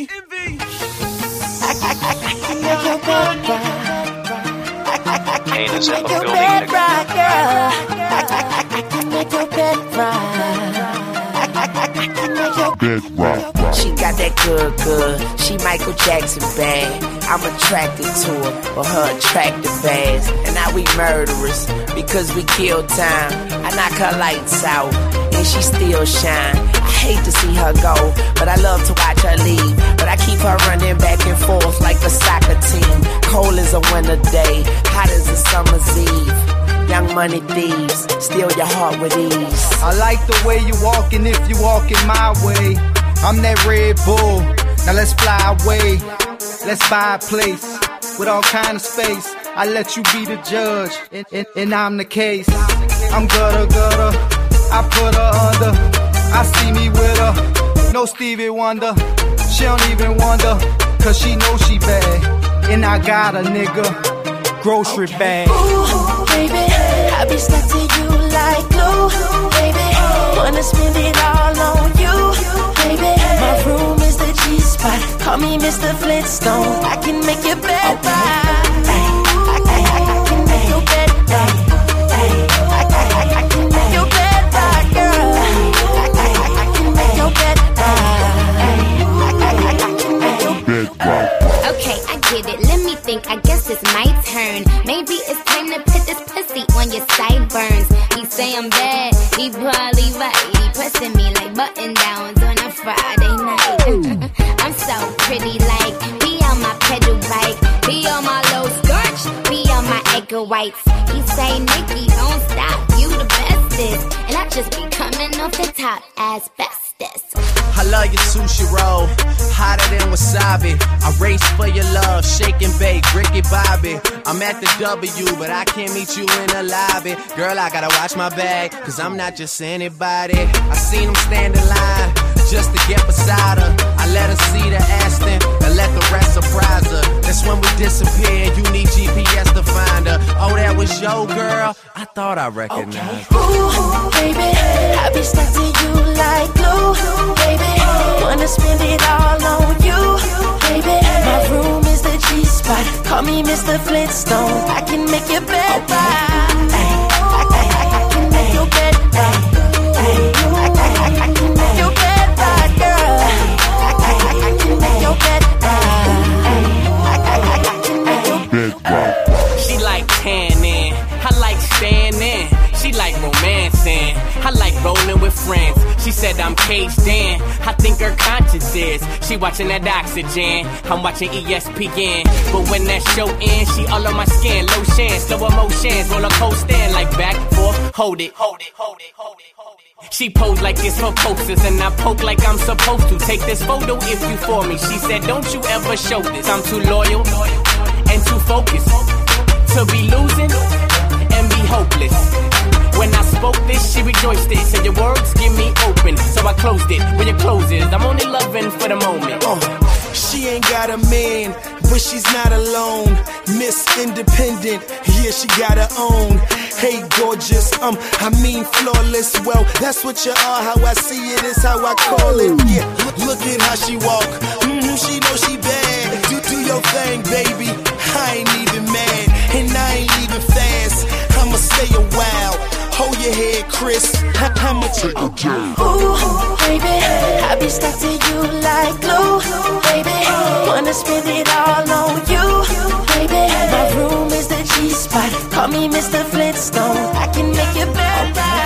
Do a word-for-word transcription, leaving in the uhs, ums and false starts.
Envy, envy. I, I, I, I can make your bed rock. I can make your bed rock, girl. I, I, I can make your bed rock. I can make your bed rock. She got that good, good. She Michael Jackson bad. I'm attracted to her for her attractive ass. And now we murderers because we kill time. I knock her lights out and she still shine. I hate to see her go, but I love to watch her leave. But I keep her running back and forth like a soccer team. Cold as a winter day, hot as a summer's eve. Young money thieves, steal your heart with ease. I like the way you walking if you walking my way. I'm that Red Bull, now let's fly away. Let's buy a place with all kind of space. I let you be the judge, and, and, and I'm the case. I'm gutter, gutter, I put her under. I see me with her, no Stevie Wonder. She don't even wonder, cause she know she bad. And I got a nigga, grocery bag. Ooh, baby, I be stuck to you like glue. Baby, wanna spend it all on you. Baby, my room is the G-spot. Call me Mister Flintstone. I can make your bed rock. I can make your bed rock. I can make your bed rock, girl. I can make your bed rock. Okay, I get it. Let me think. I guess it's my turn. Maybe it's time to put this pussy on your sideburns. He say I'm bad. He probably right. He pressing me like button downs on a Friday night. I'm so pretty, like be on my pedal bike, be on my low skirt, be on my egg whites. He say, Nikki, don't stop, you the bestest, and I just be coming off the top as bestest. I love your sushi roll, hotter than wasabi. I race for your love, shake and bake, Ricky Bobby. I'm at the W, but I can't meet you in the lobby. Girl, I gotta watch my bag, cause I'm not just anybody. I seen him stand in line just to get beside her. I let her see the Aston and let the rest surprise her. That's when we disappear, you need G P S to find her. Oh, that was your girl? I thought I recognized her. Ooh, baby, I be stuck to you like glue. Baby, wanna spend it all on you. Baby, my room is the G-spot. Call me Mister Flintstone. I can make your bed rock. I can make your bed rock. I can make your bed rock, girl. I can make your bed rock. She like tanning, I like standing. She like romancing, I like rolling with friends. She said I'm caged in, I think her conscience is. She watching that Oxygen, I'm watching E S P N. But when that show ends, she all on my skin. Lotion, slow emotions, roller coaster, like back, forth, hold it, hold it, hold it, hold it, hold it. She posed like it's for posters, and I poke like I'm supposed to. Take this photo if you for me. She said, don't you ever show this. I'm too loyal and too focused to be losing and be hopeless. When I spoke this, she rejoiced it. Said your words give me open, so I closed it. When you close it, I'm only loving for the moment. Uh, she ain't got a man, but she's not alone. Miss Independent, yeah, she got her own. Hey, gorgeous, um, I mean flawless. Well, that's what you are. How I see it is how I call it. Yeah, look, look at how she walk. Mm-hmm, she know she bad. Do do your thing, baby. I ain't even mad, and I ain't leaving fast. I'ma stay a while. Hold your head, Chris. I'ma take a job. Ooh, baby, I be stuck to you like glue. Baby, wanna spend it all on you. Baby, my room is the G-spot. Call me Mister Flintstone. I can make your bed rock.